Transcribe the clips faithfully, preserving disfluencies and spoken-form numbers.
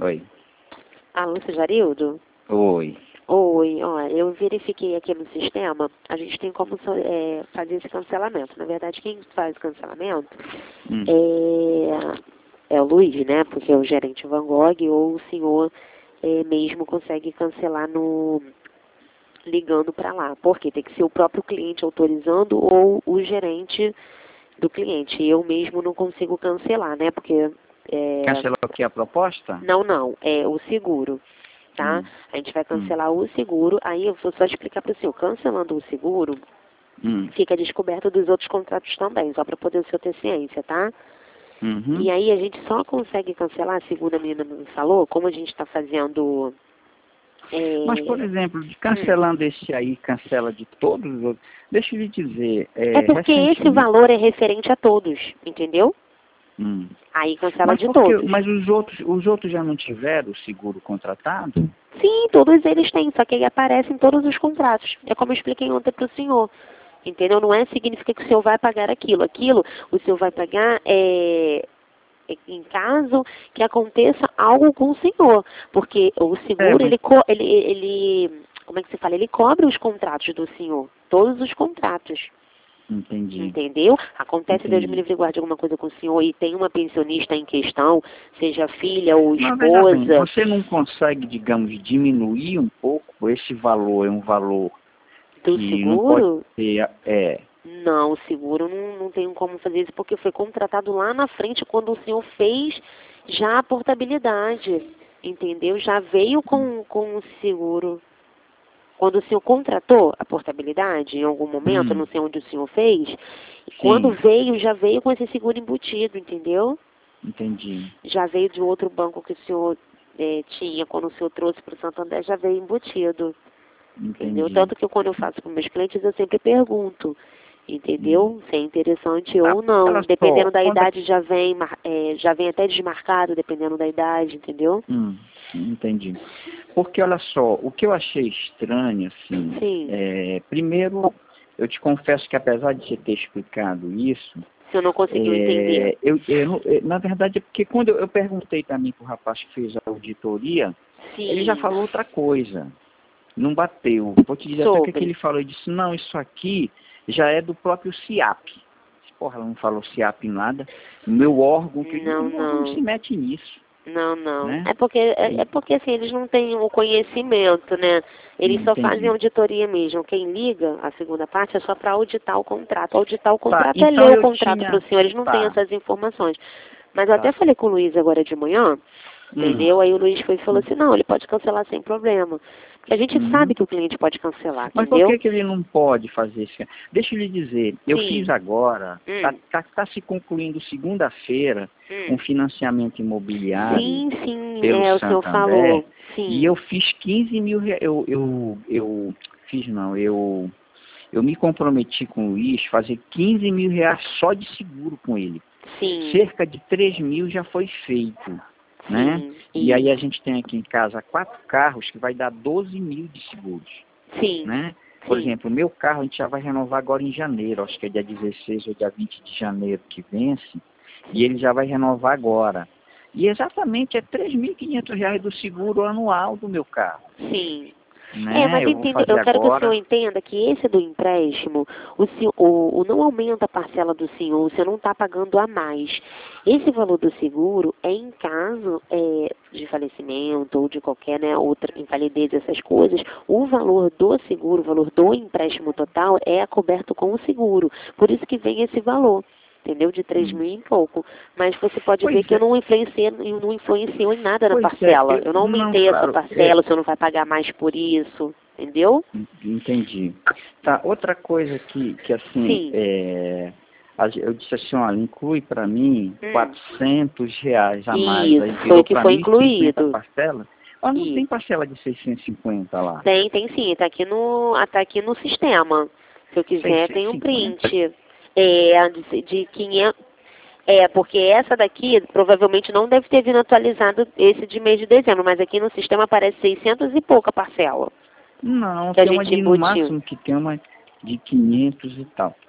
Oi. Alô, seu Jarildo? Oi. Oi, ó, eu verifiquei aqui no sistema, a gente tem como é, fazer esse cancelamento. Na verdade, quem faz o cancelamento Hum. é, é o Luiz, né? Porque é o gerente Van Gogh, ou o senhor é, mesmo consegue cancelar no ligando para lá. Porque tem que ser o próprio cliente autorizando ou o gerente do cliente. Eu mesmo não consigo cancelar, né? Porque... É... Cancelou aqui a proposta? Não, não, é o seguro. Tá? Hum. A gente vai Hum. cancelar o seguro, aí eu vou só explicar para o senhor, cancelando o seguro, Hum. fica descoberto dos outros contratos também, só para poder o senhor ter ciência, tá? Uhum. E aí a gente só consegue cancelar, segundo a menina me falou, como a gente está fazendo... É... Mas, por exemplo, de cancelando hum. esse aí, cancela de todos os outros, deixa eu lhe dizer... É, é porque esse valor é referente a todos, entendeu? Hum. Aí cancela mas de porque, todos. Mas os outros, os outros já não tiveram o seguro contratado? Sim, todos eles têm, só que ele aparece em todos os contratos. É como eu expliquei ontem para o senhor. Entendeu? Não é significa que o senhor vai pagar aquilo. Aquilo o senhor vai pagar é, é em caso que aconteça algo com o senhor. Porque o seguro, É, mas... ele, co ele, ele, como é que se fala? Ele cobre os contratos do senhor. Todos os contratos. Entendi. Entendeu? Acontece, Entendi. Deus me livre e guarde alguma coisa com o senhor e tem uma pensionista em questão, seja filha ou Mas veja bem, esposa. você não consegue, digamos, diminuir um pouco esse valor? É um valor Do que seguro? não pode ter... É. Não, o seguro não, não tem como fazer isso, porque foi contratado lá na frente, quando o senhor fez já a portabilidade, entendeu? Já veio com, com o seguro. Quando o senhor contratou a portabilidade, em algum momento, Hum. não sei onde o senhor fez, Sim. quando veio, já veio com esse seguro embutido, entendeu? Entendi. Já veio de outro banco que o senhor é, tinha, quando o senhor trouxe para o Santander, já veio embutido. Entendi. Entendeu? Tanto que quando eu faço para meus clientes, eu sempre pergunto, entendeu? Hum. Se é interessante Ah, ou não. Dependendo só, da quando... idade, já vem, é, já vem até desmarcado, dependendo da idade, entendeu? Hum, entendi. Porque, olha só, o que eu achei estranho, assim, Sim. É, primeiro, eu te confesso que apesar de você ter explicado isso... Se eu não conseguiu é, entender. Eu, eu, eu, na verdade, é porque quando eu, eu perguntei também para o rapaz que fez a auditoria, Sim. Ele já falou outra coisa. Não bateu. Vou te dizer Sobre. até o que ele falou. Ele disse, não, isso aqui já é do próprio SIAP. Porra, ela não falou SIAP em nada. O meu órgão, que Não, meu órgão não. não se mete nisso. Não, não. Né? É porque é, é porque assim, eles não têm o conhecimento, né? Eles Entendi. só fazem auditoria mesmo. Quem liga a segunda parte é só para auditar o contrato. Auditar o contrato Tá, é então ler o eu contrato tinha... para o senhor, eles não Tá, têm essas informações. Mas eu tá. até falei com o Luiz agora de manhã, Hum. entendeu? Aí o Luiz foi e falou assim, não, ele pode cancelar sem problema. Porque a gente Uhum. sabe que o cliente pode cancelar, Mas entendeu? por que, que ele não pode fazer isso? Deixa eu lhe dizer, eu Sim. fiz agora, está Hum. tá, tá se concluindo segunda-feira Hum. um financiamento imobiliário Sim, sim, pelo é, o senhor Santander, falou. Sim. e eu fiz quinze mil reais, eu, eu, eu fiz não, eu, eu me comprometi com o Luiz fazer quinze mil reais só de seguro com ele. Sim. Cerca de três mil já foi feito. Né? Sim, E aí a isso. gente tem aqui em casa quatro carros que vai dar doze mil de seguros. Sim. Né? Por Sim. exemplo, o meu carro a gente já vai renovar agora em janeiro, acho que é dia dezesseis ou dia vinte de janeiro que vence, e ele já vai renovar agora. E exatamente é três mil e quinhentos reais do seguro anual do meu carro. Sim. Né? É, mas eu, vou entendo, fazer eu quero agora... que o senhor entenda que esse do empréstimo, o, senhor, o, o não aumenta a parcela do senhor, o senhor não está pagando a mais. Esse valor do seguro é em caso é, de falecimento ou de qualquer né, outra invalidez, essas coisas, o valor do seguro, o valor do empréstimo total é coberto com o seguro. Por isso que vem esse valor. Entendeu? De três Hum. mil e pouco. Mas você pode Pois ver que é. eu não influenciei, eu não influenciou em nada na Pois parcela. é, eu, eu não não, aumentei claro, essa parcela, é, o senhor não vai pagar mais por isso. Entendeu? Entendi. Tá, outra coisa que, que assim, Sim. é, eu disse assim, olha, inclui para mim Hum. quatrocentos reais a mais. Isso, Aí foi virou o que para foi mim cinquenta incluído. parcelas. Mas não Isso. tem parcela de seiscentos e cinquenta lá. Tem, tem sim, tá aqui no, tá aqui no sistema. Se eu quiser, tem um print. É, de, de quinhentos. É, porque essa daqui provavelmente não deve ter vindo atualizado esse de mês de dezembro, mas aqui no sistema aparece seiscentos e pouca parcela. Não, Que a tem uma gente de, no embutiu. máximo que tem uma de quinhentos e tal.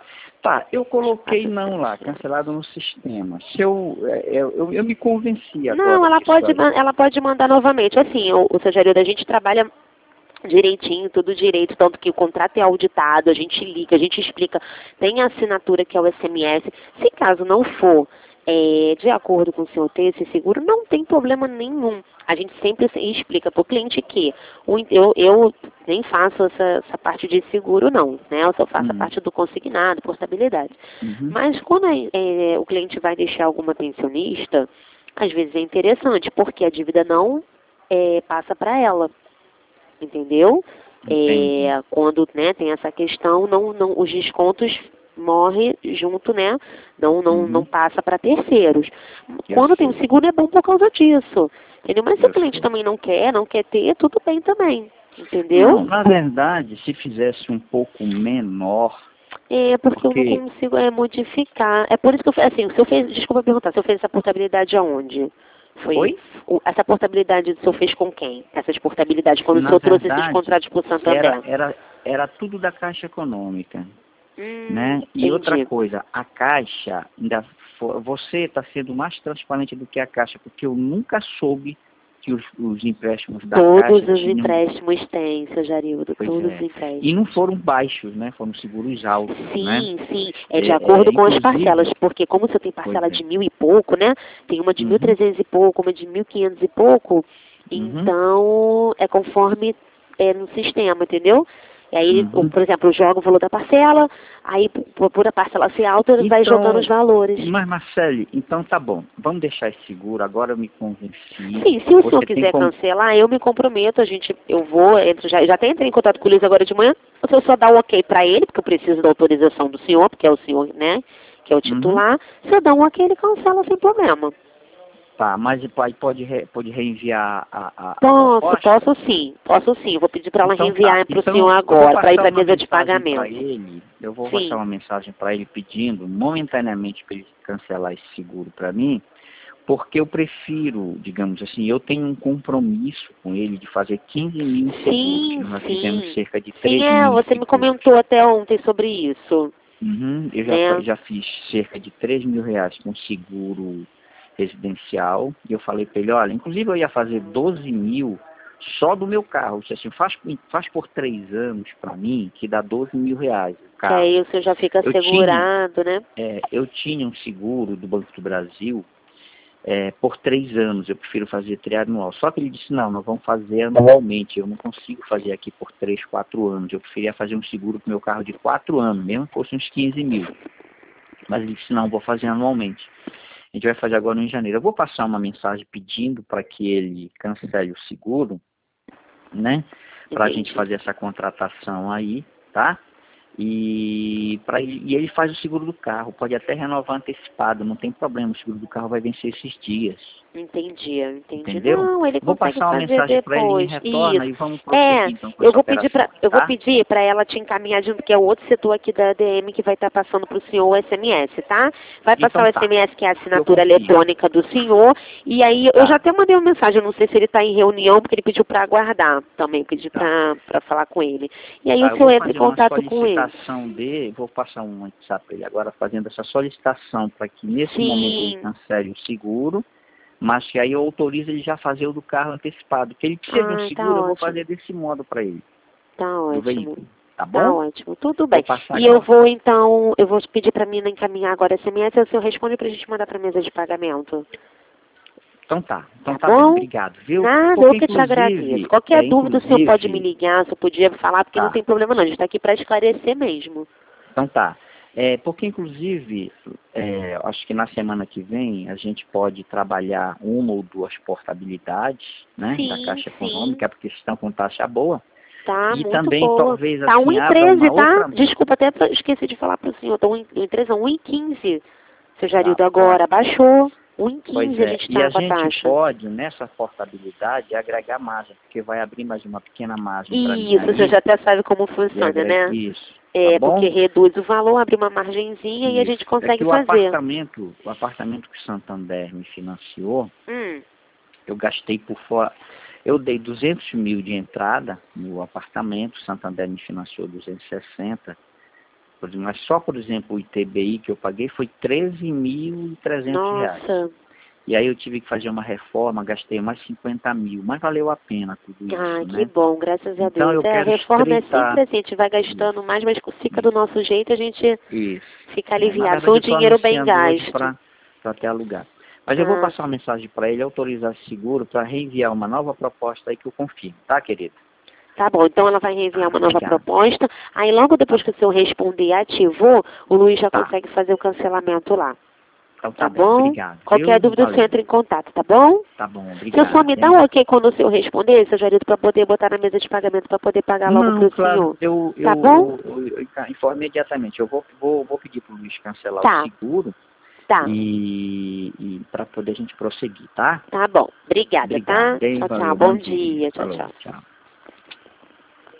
Tá, eu coloquei não lá, cancelado no sistema. Se eu, é, eu, eu, eu me convenci agora. Não, ela que pode, isso aí- ela pode mandar novamente. Assim, o, o seu Jarildo, a gente trabalha direitinho, tudo direito, tanto que o contrato é auditado, a gente liga, a gente explica, tem a assinatura que é o S M S. Se caso não for é, de acordo com o seu ter esse seguro, não tem problema nenhum. A gente sempre explica para o cliente que o, eu, eu nem faço essa, essa parte de seguro não, né? Eu só faço a Hum. parte do consignado, portabilidade. Uhum. Mas quando é, é, o cliente vai deixar alguma pensionista, às vezes é interessante, porque a dívida não é, passa para ela. Entendeu? Entendi. É, quando né, tem essa questão, não, não, os descontos morrem junto, né? Não, não, Uhum. não passa para terceiros. Eu Quando tem o sei. seguro é bom por causa disso. Entendeu? Mas se Eu o cliente sei. também não quer, não quer ter, tudo bem também. Não, Entendeu? na verdade, se fizesse um pouco menor, É, porque eu não porque consigo é, modificar. É por isso que eu fiz, assim, o senhor fez, desculpa perguntar, o senhor fez essa portabilidade aonde? Foi, foi, o- essa portabilidade o senhor fez com quem? Essas portabilidades, quando o na senhor trouxe esses verdade, contratos para o era, Santander? era, era tudo da Caixa Econômica, Hum, né? E outra entendi. coisa, a Caixa, ainda fo- você está sendo mais transparente do que a Caixa, porque eu nunca soube que os, os empréstimos da Todos Caixa os tinham, empréstimos têm, seu Jarildo, pois todos os é, e não empréstimos. foram baixos, né? Foram seguros altos, né? Sim, sim, é de É, é, acordo com as parcelas, inclusive, porque como você tem pois parcela é. de mil e pouco, né? Tem uma de mil e Uhum, trezentos e pouco, uma de mil e quinhentos e pouco, uhum, então é conforme é no sistema, entendeu? E aí, o- uhum. por exemplo, joga o valor da parcela, aí por, por a parcela ser alta, ele vai jogando os Então, valores. mas Marcele, então tá bom. Vamos deixar esse seguro. Agora eu me convenci. Sim, se o senhor Você tem quiser como. cancelar, eu me comprometo, a gente, eu vou, entro, já, já até entrei em contato com o Luiz agora de manhã, o senhor só dá o ok para ele, porque eu preciso da autorização do senhor, porque é o senhor, né, que é o Uhum. titular, se eu dar um ok, ele cancela sem problema. Tá, mas pode, pode, re- pode reenviar a, a, a Posso, proposta? posso sim, posso sim, eu vou pedir para ela Então tá. reenviar para o senhor Então eu vou agora, para ir passar para a uma mesa de mensagem para pagamento. ele. Eu vou passar Sim, uma mensagem para ele pedindo momentaneamente para ele cancelar esse seguro para mim, porque eu prefiro, digamos assim, eu tenho um compromisso com ele de fazer quinze mil em seguros. sim, Nós fizemos sim. cerca de Sim, três é, mil em você me seguros. comentou até ontem sobre isso, Uhum, eu já, fa- né? já fiz cerca de três mil reais com seguro residencial. E eu falei para ele, olha, inclusive eu ia fazer doze mil só do meu carro. Eu disse assim, faz, faz por três anos para mim, que dá doze mil reais o Que carro. aí o senhor já fica Eu tinha, assegurado, né? é, eu tinha um seguro do Banco do Brasil é, por três anos, eu prefiro fazer trianual. Só que ele disse, não, nós vamos fazer anualmente, eu não consigo fazer aqui por três, quatro anos. Eu preferia fazer um seguro para o meu carro de quatro anos, mesmo que fosse uns quinze mil. Mas ele disse, não, vou fazer anualmente. A gente vai fazer agora em janeiro. Eu vou passar uma mensagem pedindo para que ele cancele o seguro, né? Para a gente Entendi. fazer essa contratação aí, tá? E, pra, e ele faz o seguro do carro, pode até renovar antecipado, não tem problema, o seguro do carro vai vencer esses dias, Entendi, entendi. entendeu? Não, ele Vou consegue passar uma fazer mensagem para ele, me depois. retorna Isso. e vamos É, prosseguir então com eu essa vou pedir operação, para eu vou tá? pedir para ela te encaminhar junto, que é o outro setor aqui da A D M que vai estar passando para o senhor o S M S, tá? Vai passar Então o tá, S M S que é a eu assinatura confio, eletrônica do senhor, e aí eu já tá, até mandei uma mensagem, eu não sei se ele está em reunião, porque ele pediu para aguardar também, pedi tá. para para falar com ele. E aí o Tá, eu senhor vou entra em fazer uma contato com ele. solicitação dele, vou passar um WhatsApp para ele agora fazendo essa solicitação para que nesse momento ele Sim. cancele o seguro, mas que aí eu autorizo ele já fazer o do carro antecipado. Que ele precisa de um Ah, tá seguro, eu vou ótimo. fazer desse modo para ele, Tá do ótimo. veículo. Tá Tá bom? ótimo, tudo Vou bem. passar E eu agora. vou então, eu vou pedir para mim encaminhar agora S M S, aí o senhor responde para a gente mandar para a mesa de pagamento. Então tá, então Tá tá bem, bom? obrigado, viu? Nada, eu Porque que te agradeço. inclusive, Qualquer é dúvida o senhor pode me inclusive, ligar, se eu podia falar, porque não tá, tem problema não, a gente está aqui para esclarecer mesmo. então tá. É, porque inclusive, é, acho que na semana que vem a gente pode trabalhar uma ou duas portabilidades, né, da Sim, Caixa sim, Econômica, porque estão com taxa boa. tá E muito também boa. talvez Tá um assim e abra treze, uma tá? outra. Desculpa, até pra- esqueci de falar para o senhor, tá um em treze, um e quinze. Seu Tá, Jarildo agora, ótimo. baixou. Um e Pois quinze a é. gente E tá a com a gente taxa. pode, nessa portabilidade, agregar margem, porque vai abrir mais uma pequena margem para mim Isso, você aí. já até sabe como E funciona, agrega né? isso, tá É, porque bom? reduz o valor, abre uma margenzinha e a Isso. gente É que consegue o fazer. apartamento, o apartamento que o Santander me financiou, Hum, eu gastei por fora. Eu dei duzentos mil de entrada no apartamento, o Santander me financiou duzentos e sessenta. por exemplo, mas só, por exemplo, o I T B I que eu paguei foi treze mil e trezentos reais. Nossa. E aí eu tive que fazer uma reforma, gastei mais cinquenta mil, mas valeu a pena tudo isso, Ah, né? que bom, graças a Então Deus. eu É, a quero reforma é estreitar sempre assim, a gente vai gastando isso, mais, mas fica do nosso jeito, a gente isso. fica É, na aliviado. verdade Foi eu um estou dinheiro bem anunciando hoje gasto. para ter alugado. Mas eu vou Ah, passar uma mensagem para ele, autorizar esse seguro para reenviar uma nova proposta aí que eu confirmo, tá, querido? tá bom, então ela vai reenviar Ah, uma nova obrigado. proposta. Aí logo Tá depois que bom. o senhor responder e ativou, o Luiz já Tá. consegue fazer o cancelamento lá. Então tá Tá bem, bom? obrigado, Qualquer viu? dúvida o senhor Valeu. entra em contato, tá bom? Tá bom, O senhor só me obrigado, dá um hein? ok quando o senhor responder, seu Jarito, para poder botar na mesa de pagamento, para poder pagar logo Não, para o claro, senhor. eu, Tá eu, bom? eu, eu, eu informo imediatamente. Eu vou, vou, vou pedir para o Luiz cancelar o Tá, seguro tá. e, e para poder a gente prosseguir, tá? Tá bom. Obrigada, tá? Obrigado, hein? Tchau, tchau. Valeu, bom Bom dia. dia. Tchau, Falou, tchau. tchau.